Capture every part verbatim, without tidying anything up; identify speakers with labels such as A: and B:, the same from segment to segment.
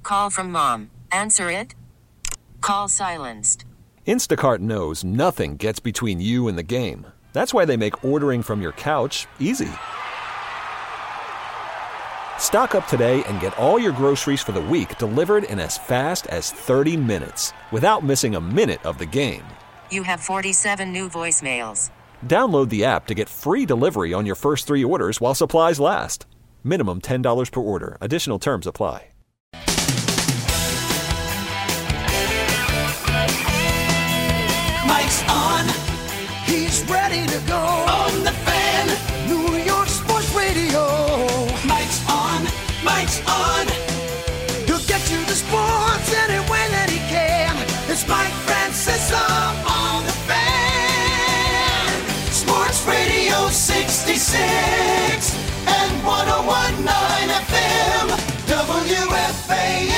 A: Call from mom. Answer it. Call silenced.
B: Instacart knows nothing gets between you and the game. That's why they make ordering from your couch easy. Stock up today and get all your groceries for the week delivered in as fast as thirty minutes without missing a minute of the game.
A: You have forty-seven new voicemails.
B: Download the app to get free delivery on your first three orders while supplies last. Minimum ten dollars per order. Additional terms apply.
C: Mike's on. He's ready to go. On the Fan. New York Sports Radio. Mike's on. Mike's on. He'll get you the sports any way that he can. It's Mike Francesa on the Fan. Sports Radio sixty-six and one oh one point nine F M. W F A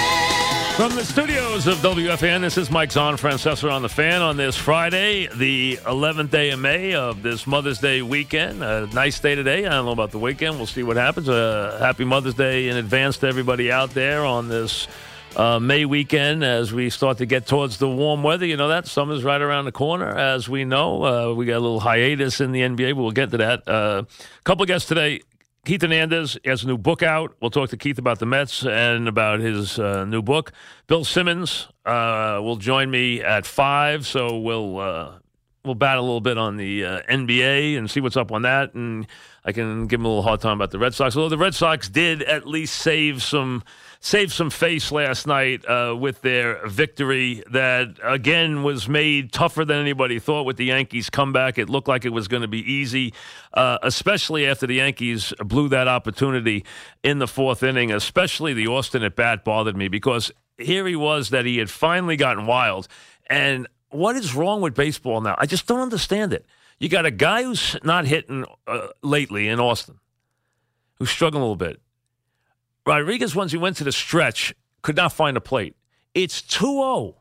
C: N.
D: From the studios of W F A N, this is Mike's on Francesa on the Fan on this Friday, the eleventh day of May of this Mother's Day weekend. A nice day today. I don't know about the weekend. We'll see what happens. Uh, happy Mother's Day in advance to everybody out there on this uh, May weekend as we start to get towards the warm weather. You know that summer's right around the corner, as we know. Uh, we got a little hiatus in the N B A, but we'll get to that. A uh, couple of guests today. Keith Hernandez has a new book out. We'll talk to Keith about the Mets and about his uh, new book. Bill Simmons uh, will join me at five, so we'll uh, we'll bat a little bit on the uh, N B A and see what's up on that. And I can give him a little hard time about the Red Sox. Although the Red Sox did at least save some save some face last night uh, with their victory that, again, was made tougher than anybody thought with the Yankees' comeback. It looked like it was going to be easy, uh, especially after the Yankees blew that opportunity in the fourth inning, especially the Austin at bat bothered me because here he was that he had finally gotten wild. And what is wrong with baseball now? I just don't understand it. You got a guy who's not hitting uh, lately in Austin, who's struggling a little bit. Rodriguez, once he went to the stretch, could not find a plate. It's two oh.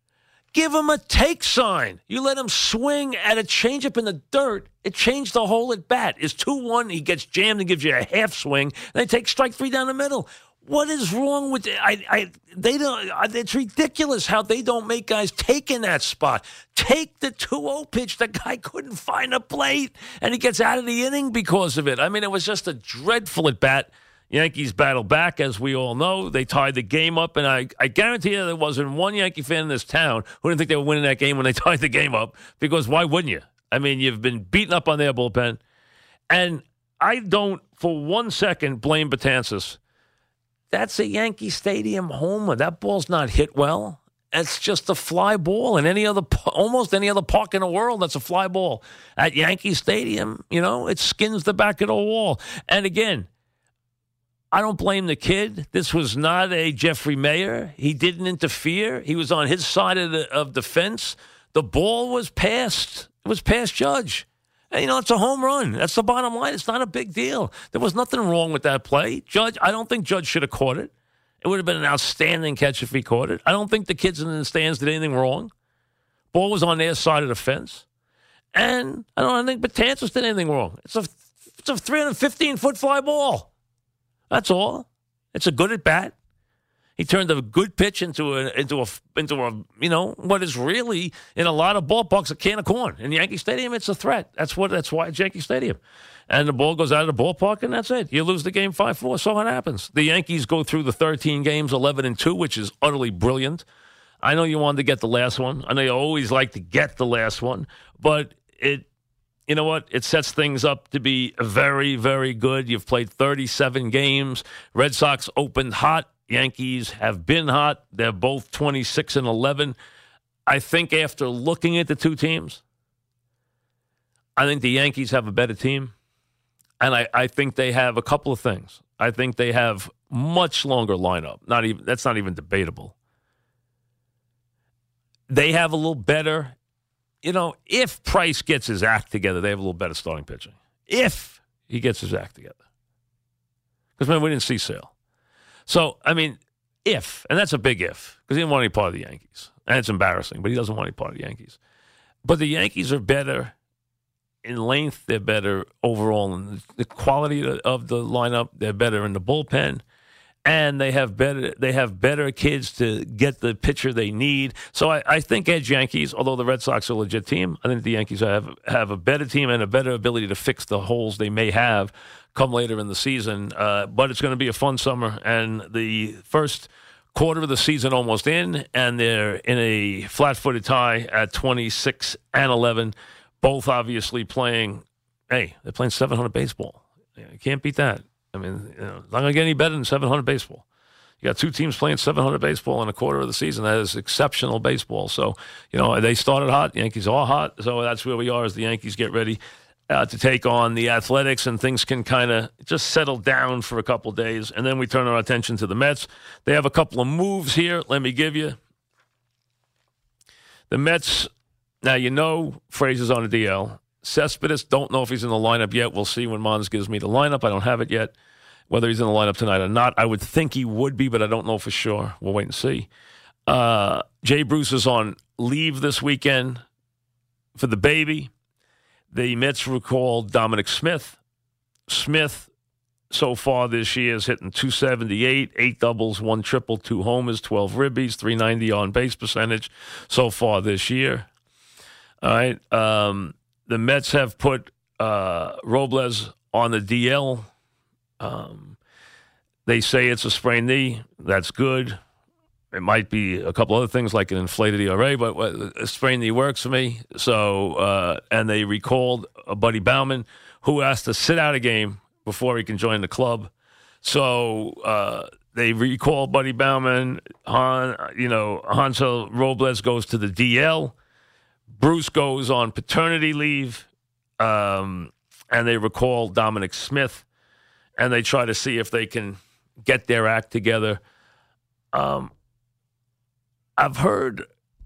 D: Give him a take sign. You let him swing at a changeup in the dirt. It changed the whole at bat. It's two one. He gets jammed and gives you a half swing. Then take strike three down the middle. What is wrong with I? I they don't. It's ridiculous how they don't make guys take in that spot. Take the two oh pitch. The guy couldn't find a plate, and he gets out of the inning because of it. I mean, it was just a dreadful at bat. Yankees battle back, as we all know. They tied the game up, and I, I guarantee you there wasn't one Yankee fan in this town who didn't think they were winning that game when they tied the game up, because why wouldn't you? I mean, you've been beaten up on their bullpen, and I don't for one second blame Betances. That's a Yankee Stadium homer. That ball's not hit well. It's just a fly ball in any other, almost any other park in the world. That's a fly ball. At Yankee Stadium, you know, it skins the back of the wall. And again, I don't blame the kid. This was not a Jeffrey Mayer. He didn't interfere. He was on his side of the of the fence. The ball was passed. It was past Judge. And, you know, it's a home run. That's the bottom line. It's not a big deal. There was nothing wrong with that play. Judge, I don't think Judge should have caught it. It would have been an outstanding catch if he caught it. I don't think the kids in the stands did anything wrong. Ball was on their side of the fence. And I don't think Betances did anything wrong. It's a it's a three hundred fifteen foot fly ball. That's all. It's a good at bat. He turned a good pitch into a into a into a you know what is really in a lot of ballparks a can of corn. In Yankee Stadium, it's a threat. That's what. That's why it's Yankee Stadium, and the ball goes out of the ballpark, and that's it. You lose the game five four. So what happens? The Yankees go through the thirteen games, eleven and two, which is utterly brilliant. I know you wanted to get the last one. I know you always like to get the last one, but it. You know what? It sets things up to be very, very good. You've played thirty-seven games. Red Sox opened hot. Yankees have been hot. They're both twenty-six and eleven. I think after looking at the two teams, I think the Yankees have a better team. And I, I think they have a couple of things. I think they have much longer lineup. Not even that's not even debatable. They have a little better. You know, if Price gets his act together, they have a little better starting pitching. If he gets his act together. Because, man, we didn't see Sale. So, I mean, if, and that's a big if, because he didn't want any part of the Yankees. And it's embarrassing, but he doesn't want any part of the Yankees. But the Yankees are better in length. They're better overall in the quality of the lineup. They're better in the bullpen. and they have better they have better kids to get the pitcher they need. So I, I think edge Yankees, although the Red Sox are a legit team, I think the Yankees have have a better team and a better ability to fix the holes they may have come later in the season. Uh, but it's going to be a fun summer, and the first quarter of the season almost in, and they're in a flat-footed tie at twenty-six and eleven, both obviously playing, hey, they're playing seven hundred baseball. You can't beat that. I mean, you know, it's not going to get any better than seven hundred baseball. You got two teams playing seven hundred baseball in a quarter of the season. That is exceptional baseball. So, you know, they started hot. The Yankees are hot. So that's where we are as the Yankees get ready uh, to take on the Athletics, and things can kind of just settle down for a couple days. And then we turn our attention to the Mets. They have a couple of moves here. Let me give you. The Mets, now you know Frazier's on the D L. Cespedes, don't know if he's in the lineup yet. We'll see when Mons gives me the lineup. I don't have it yet, whether he's in the lineup tonight or not. I would think he would be, but I don't know for sure. We'll wait and see. Uh, Jay Bruce is on leave this weekend for the baby. The Mets recalled Dominic Smith. Smith, so far this year, is hitting two seventy-eight, eight doubles, one triple, two homers, twelve ribbies, three ninety on-base percentage so far this year. All right. Um, the Mets have put uh, Robles on the D L. Um, they say it's a sprained knee. That's good. It might be a couple other things like an inflated E R A, but a sprained knee works for me. So, uh, and they recalled a Buddy Bauman, who has to sit out a game before he can join the club. So uh, they recall Buddy Bauman. Han, you know, Hansel Robles goes to the D L. Bruce goes on paternity leave, um, and they recall Dominic Smith, and they try to see if they can get their act together. Um, I've heard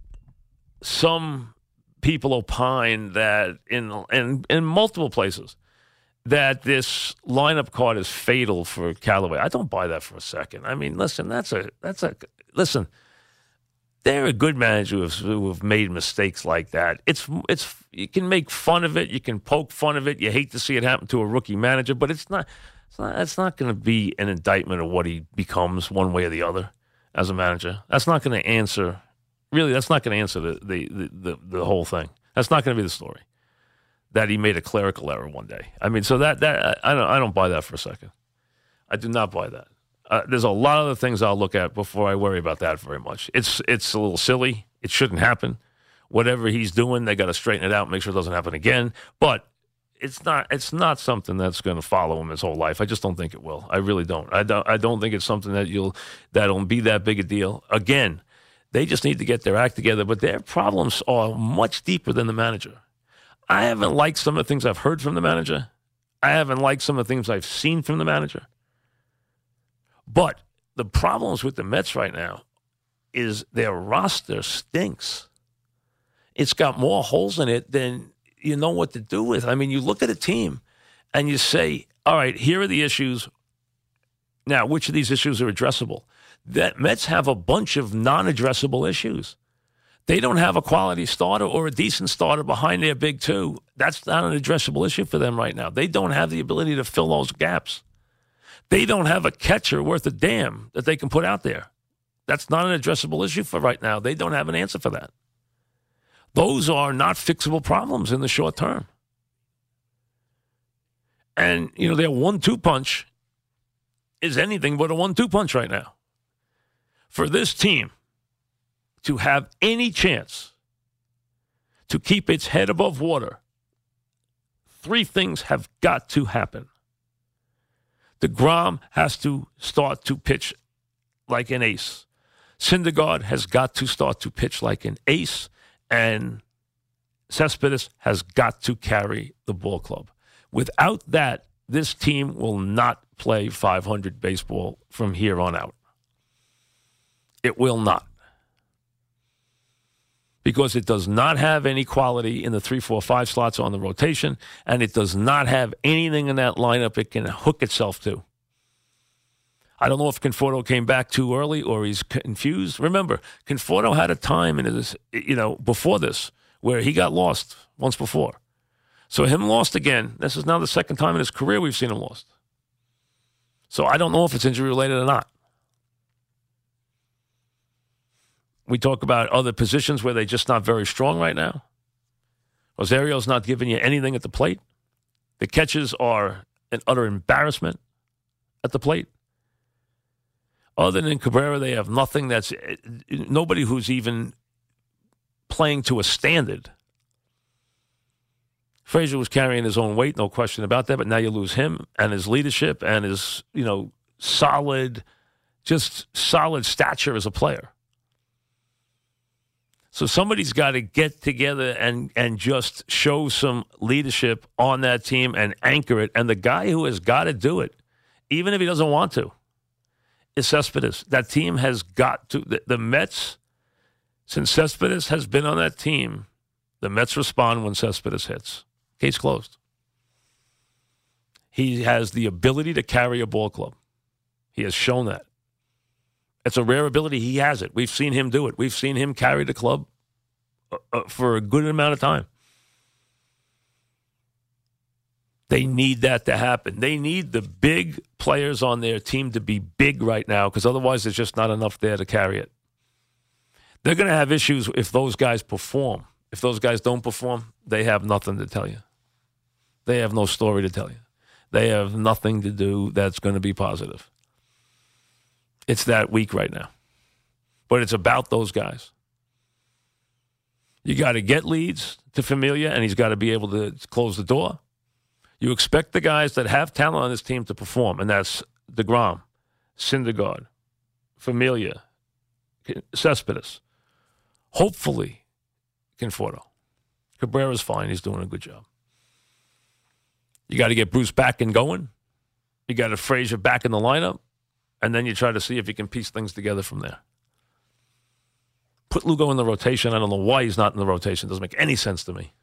D: some people opine that in, in in multiple places that this lineup card is fatal for Callaway. I don't buy that for a second. I mean, listen, that's a that's a listen. They're a good manager who have, who have made mistakes like that. It's it's you can make fun of it, you can poke fun of it. You hate to see it happen to a rookie manager, but it's not. It's not, it's not going to be an indictment of what he becomes one way or the other as a manager. That's not going to answer. Really, that's not going to answer the the, the the the whole thing. That's not going to be the story. That he made a clerical error one day. I mean, so that that I don't I don't buy that for a second. I do not buy that. Uh, there's a lot of other things I'll look at before I worry about that very much. It's it's a little silly. It shouldn't happen. Whatever he's doing, they got to straighten it out, make sure it doesn't happen again. But it's not it's not something that's going to follow him his whole life. I just don't think it will. I really don't. I don't. I don't think it's something that you'll that'll be that big a deal. Again, they just need to get their act together. But their problems are much deeper than the manager. I haven't liked some of the things I've heard from the manager. I haven't liked some of the things I've seen from the manager. But the problems with the Mets right now is their roster stinks. It's got more holes in it than you know what to do with. I mean, you look at a team and you say, all right, here are the issues. Now, which of these issues are addressable? The Mets have a bunch of non-addressable issues. They don't have a quality starter or a decent starter behind their big two. That's not an addressable issue for them right now. They don't have the ability to fill those gaps. They don't have a catcher worth a damn that they can put out there. That's not an addressable issue for right now. They don't have an answer for that. Those are not fixable problems in the short term. And, you know, their one two punch is anything but a one two punch right now. For this team to have any chance to keep its head above water, three things have got to happen. DeGrom has to start to pitch like an ace. Syndergaard has got to start to pitch like an ace. And Cespedes has got to carry the ball club. Without that, this team will not play five hundred baseball from here on out. It will not. Because it does not have any quality in the three, four, five slots on the rotation, and it does not have anything in that lineup it can hook itself to. I don't know if Conforto came back too early or he's confused. Remember, Conforto had a time in his, you know, before this where he got lost once before. So him lost again. This is now the second time in his career we've seen him lost. So I don't know if it's injury related or not. We talk about other positions where they're just not very strong right now. Rosario's not giving you anything at the plate. The catches are an utter embarrassment at the plate. Other than Cabrera, they have nothing that's nobody who's even playing to a standard. Frazier was carrying his own weight, no question about that, but now you lose him and his leadership and his, you know, solid, just solid stature as a player. So somebody's got to get together and, and just show some leadership on that team and anchor it. And the guy who has got to do it, even if he doesn't want to, is Cespedes. That team has got to. The, the Mets, since Cespedes has been on that team, the Mets respond when Cespedes hits. Case closed. He has the ability to carry a ball club. He has shown that. It's a rare ability. He has it. We've seen him do it. We've seen him carry the club uh, for a good amount of time. They need that to happen. They need the big players on their team to be big right now because otherwise there's just not enough there to carry it. They're going to have issues if those guys perform. If those guys don't perform, they have nothing to tell you. They have no story to tell you. They have nothing to do that's going to be positive. It's that weak right now. But it's about those guys. You got to get leads to Familia, and he's got to be able to close the door. You expect the guys that have talent on this team to perform, and that's DeGrom, Syndergaard, Familia, Cespedes. Hopefully, Conforto. Cabrera's fine. He's doing a good job. You got to get Bruce back and going. You got to Frazier back in the lineup. And then you try to see if you can piece things together from there. Put Lugo in the rotation. I don't know why he's not in the rotation. It doesn't make any sense to me.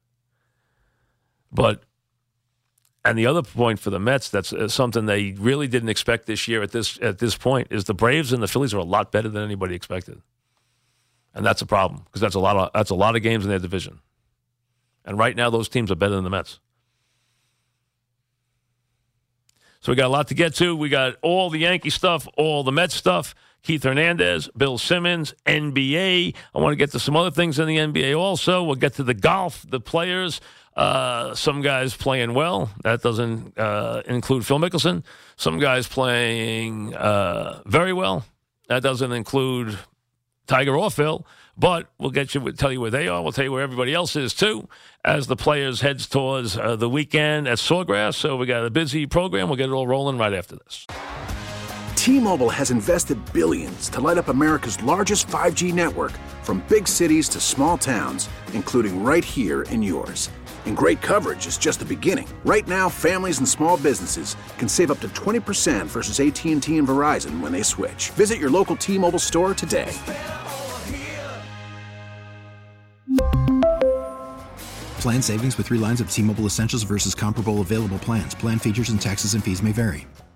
D: But, and the other point for the Mets, that's uh, something they really didn't expect this year at this at this point, is the Braves and the Phillies are a lot better than anybody expected. And that's a problem because that's a lot of that's a lot of games in their division. And right now, those teams are better than the Mets. So we got a lot to get to. We got all the Yankee stuff, all the Mets stuff, Keith Hernandez, Bill Simmons, N B A. I want to get to some other things in the N B A also. We'll get to the golf, the players, uh, some guys playing well. That doesn't uh, include Phil Mickelson. Some guys playing uh, very well. That doesn't include Tiger or Phil. But we'll get you, we'll tell you where they are. We'll tell you where everybody else is, too, as the players heads towards uh, the weekend at Sawgrass. So we got a busy program. We'll get it all rolling right after this.
E: T-Mobile has invested billions to light up America's largest five G network, from big cities to small towns, including right here in yours. And great coverage is just the beginning. Right now, families and small businesses can save up to twenty percent versus A T and T and Verizon when they switch. Visit your local T-Mobile store today.
F: Plan savings with three lines of T-Mobile Essentials versus comparable available plans. Plan features and taxes and fees may vary.